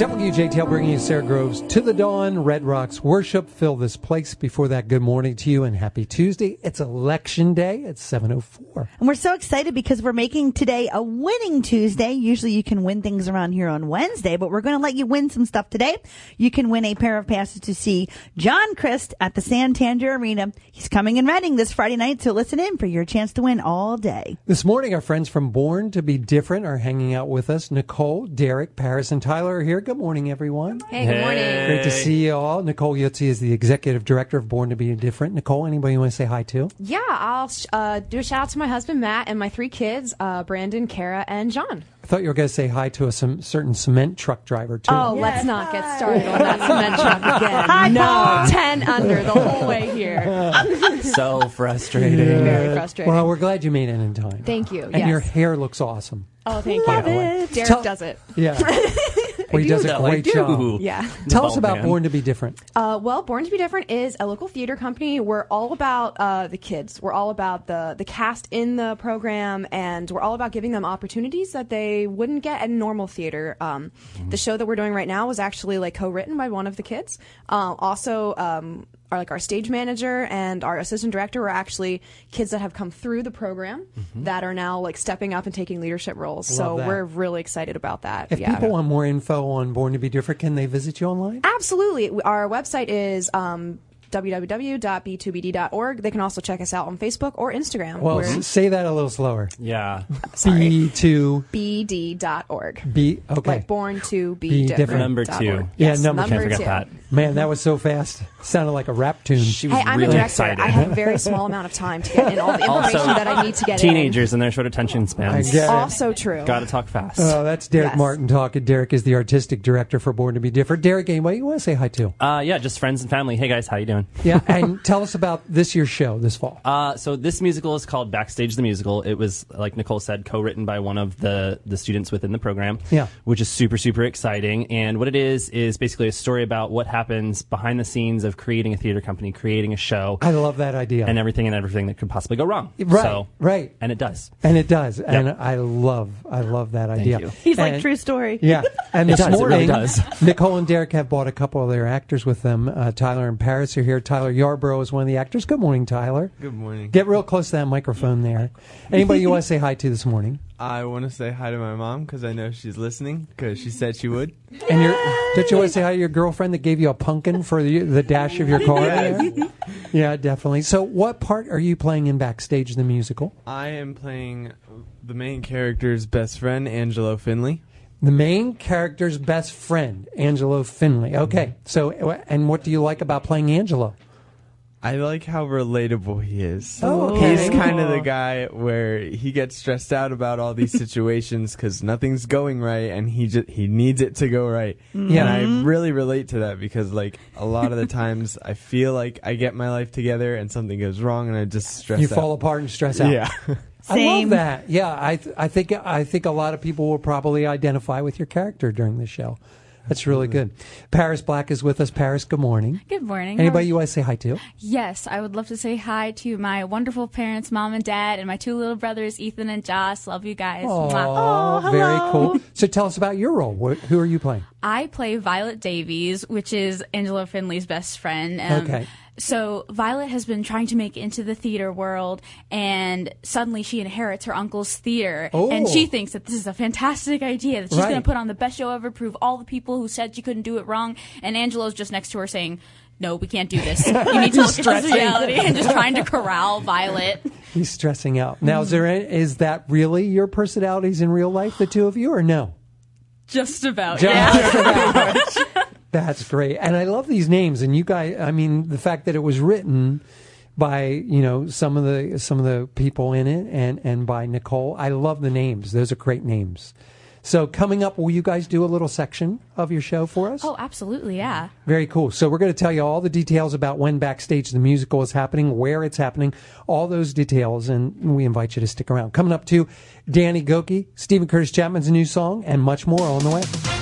WJTL bringing you Sarah Groves to the dawn. Red Rocks worship fill this place. Before that, good morning to you and happy Tuesday. It's election day. It's 7:04. And we're so excited because we're making today a winning Tuesday. Usually you can win things around here on Wednesday, but we're going to let you win some stuff today. You can win a pair of passes to see John Crist at the Santander Arena. He's coming in Reading this Friday night, so listen in for your chance to win all day. This morning, our friends from Born to Be Different are hanging out with us. Nicole, Derek, Paris, and Tyler are here. Good morning, everyone. Hey, good morning. Great to see you all. Nicole Yotzi is the executive director of Born to Be Different. Nicole, anybody you want to say hi to? Yeah, I'll do a shout out to my husband, Matt, and my 3 kids, Brandon, Kara, and John. I thought you were going to say hi to a certain cement truck driver, too. Oh, let's not get started on that cement truck again. No, 10 under the whole way here. So frustrating. Very frustrating. Well, we're glad you made it in time. Thank you. And your hair looks awesome. Oh, thank Love you. it. Derek does it. Yeah. Well, he does a great job. Yeah. Tell us about Born to Be Different. Well, Born to Be Different is a local theater company. We're all about the kids. We're all about the cast in the program, and we're all about giving them opportunities that they wouldn't get at normal theater. The show that we're doing right now was actually co-written by one of the kids. Our stage manager and our assistant director were actually kids that have come through the program that are now stepping up and taking leadership roles. Love that. We're really excited about that. If people want more info on Born to Be Different, can they visit you online? Absolutely. Our website is www.b2bd.org. They can also check us out on Facebook or Instagram. Well, say that a little slower. Yeah. Sorry. B2B. BD.org. Okay. Like Born to Be Different. Number 2. .org. Yeah, Yes, number Can't forget 2. that. Man, that was so fast. Sounded like a rap tune. She was Hey, I'm really a director. excited. I have a very small amount of time to get in all the information Also, that I need to get Teenagers and their short attention I spans. get it. Also true. Got to talk fast. Oh, that's Derek Yes. Martin talking. Derek is the artistic director for Born to Be Different. Derek, anybody you want to say hi to? Yeah, just friends and family. Hey, guys, how you doing? Yeah, and tell us about this year's show this fall. So this musical is called Backstage the Musical. It was, like Nicole said, co-written by one of the students within the program, which is super, super exciting. And what it is basically a story about what happens behind the scenes of creating a theater company, creating a show. I love that idea. And everything that could possibly go wrong. Right, right. And it does. And it does. Yep. And I love that idea. Thank you. He's like, true story. Yeah. And this morning, it really does. Nicole and Derek have brought a couple of their actors with them. Tyler and Paris are here. Tyler Yarborough is one of the actors. Good morning, Tyler. Good morning. Get real close to that microphone there. Anybody you want to say hi to this morning? I want to say hi to my mom because I know she's listening because she said she would. And did you want to say hi to your girlfriend that gave you a pumpkin for the dash of your car? Yes. Yeah, definitely. So what part are you playing in Backstage the Musical? I am playing the main character's best friend, Angelo Finley. The main character's best friend, Angelo Finley. Okay. So, and what do you like about playing Angelo? I like how relatable he is. Oh, okay. He's kind of the guy where he gets stressed out about all these situations because nothing's going right, and he needs it to go right. Yeah. And I really relate to that because a lot of the times I feel like I get my life together and something goes wrong, and I just stress out. You fall apart and stress out. Yeah. I love that. Yeah, I think a lot of people will probably identify with your character during the show. That's really good. Paris Black is with us. Paris, good morning. Good morning. Anybody you want to say hi to? Yes, I would love to say hi to my wonderful parents, Mom and Dad, and my 2 little brothers, Ethan and Josh. Love you guys. Oh, very cool. So tell us about your role. Who are you playing? I play Violet Davies, which is Angelo Finley's best friend. Okay. So Violet has been trying to make it into the theater world, and suddenly she inherits her uncle's theater, and she thinks that this is a fantastic idea, that she's going to put on the best show ever, prove all the people who said she couldn't do it wrong, and Angelo's just next to her saying, no, we can't do this. You need to look at this reality, and just trying to corral Violet. He's stressing out. Now, is that really your personalities in real life, the two of you, or no? Just about, Just about. That's great. And I love these names. And you guys, I mean, the fact that it was written by, some of the people in it and by Nicole. I love the names. Those are great names. So coming up, will you guys do a little section of your show for us? Oh, absolutely, yeah. Very cool. So we're going to tell you all the details about when Backstage the Musical is happening, where it's happening, all those details, and we invite you to stick around. Coming up, too, Danny Gokey, Stephen Curtis Chapman's new song, and much more on the way.